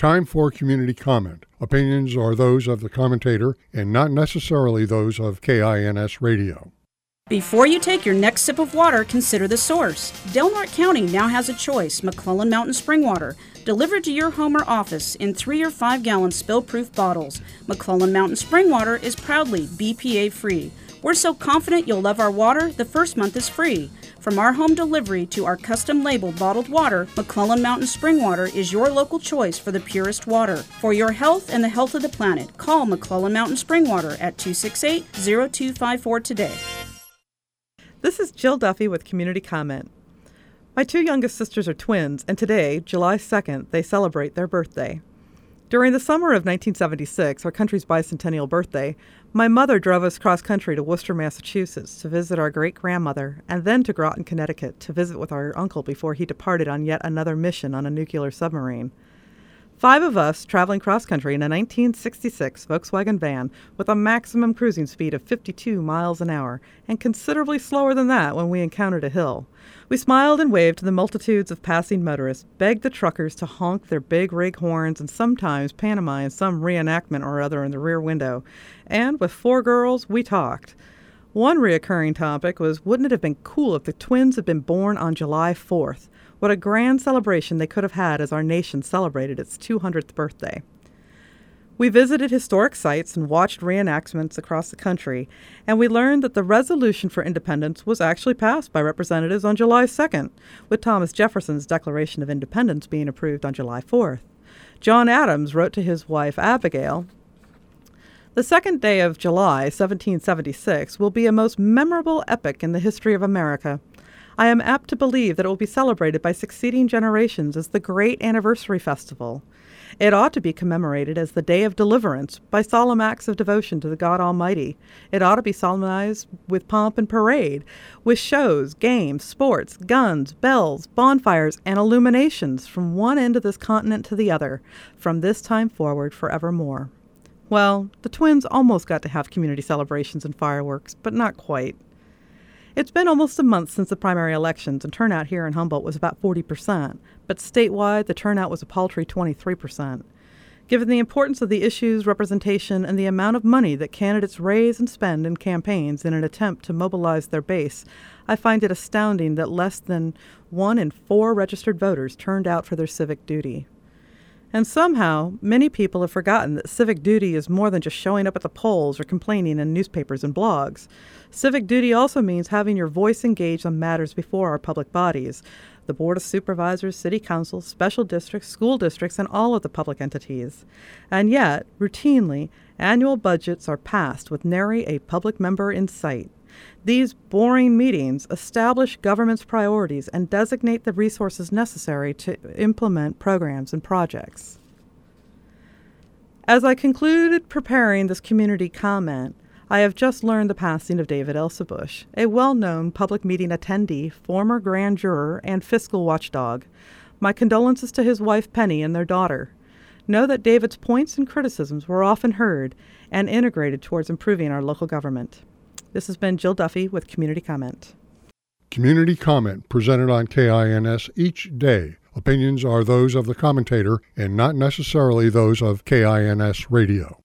Time for community comment. Opinions are those of the commentator and not necessarily those of KINS Radio. Before you take your next sip of water, consider the source. Del Norte County now has a choice: McClellan Mountain Spring Water, delivered to your home or office in 3 or 5 gallon spill-proof bottles. McClellan Mountain Spring Water is proudly BPA-free. We're so confident you'll love our water, the first month is free. From our home delivery to our custom-labeled bottled water, McClellan Mountain Spring Water is your local choice for the purest water. For your health and the health of the planet, call McClellan Mountain Spring Water at 268-0254 today. This is Jill Duffy with Community Comment. My 2 youngest sisters are twins, and today, July 2nd, they celebrate their birthday. During the summer of 1976, our country's bicentennial birthday, my mother drove us cross-country to Worcester, Massachusetts to visit our great-grandmother, and then to Groton, Connecticut to visit with our uncle before he departed on yet another mission on a nuclear submarine. 5 of us traveling cross-country in a 1966 Volkswagen van with a maximum cruising speed of 52 miles an hour, and considerably slower than that when we encountered a hill. We smiled and waved to the multitudes of passing motorists, begged the truckers to honk their big rig horns, and sometimes pantomime some reenactment or other in the rear window. And with 4 girls, we talked. One reoccurring topic was, wouldn't it have been cool if the twins had been born on July 4th? What a grand celebration they could have had as our nation celebrated its 200th birthday. We visited historic sites and watched reenactments across the country, and we learned that the Resolution for Independence was actually passed by representatives on July 2nd, with Thomas Jefferson's Declaration of Independence being approved on July 4th. John Adams wrote to his wife Abigail, "The second day of July, 1776, will be a most memorable epoch in the history of America. I am apt to believe that it will be celebrated by succeeding generations as the great anniversary festival. It ought to be commemorated as the Day of Deliverance by solemn acts of devotion to the God Almighty. It ought to be solemnized with pomp and parade, with shows, games, sports, guns, bells, bonfires, and illuminations from one end of this continent to the other, from this time forward forevermore." Well, the twins almost got to have community celebrations and fireworks, but not quite. It's been almost a month since the primary elections, and turnout here in Humboldt was about 40%, but statewide the turnout was a paltry 23%. Given the importance of the issues, representation, and the amount of money that candidates raise and spend in campaigns in an attempt to mobilize their base, I find it astounding that less than 1 in 4 registered voters turned out for their civic duty. And somehow, many people have forgotten that civic duty is more than just showing up at the polls or complaining in newspapers and blogs. Civic duty also means having your voice engaged on matters before our public bodies, the Board of Supervisors, City Councils, special districts, school districts, and all of the public entities. And yet, routinely, annual budgets are passed with nary a public member in sight. These boring meetings establish government's priorities and designate the resources necessary to implement programs and projects. As I concluded preparing this community comment, I have just learned the passing of David Elsabush, a well-known public meeting attendee, former grand juror, and fiscal watchdog. My condolences to his wife Penny and their daughter. Know that David's points and criticisms were often heard and integrated towards improving our local government. This has been Jill Duffy with Community Comment. Community comment presented on KINS each day. Opinions are those of the commentator and not necessarily those of KINS Radio.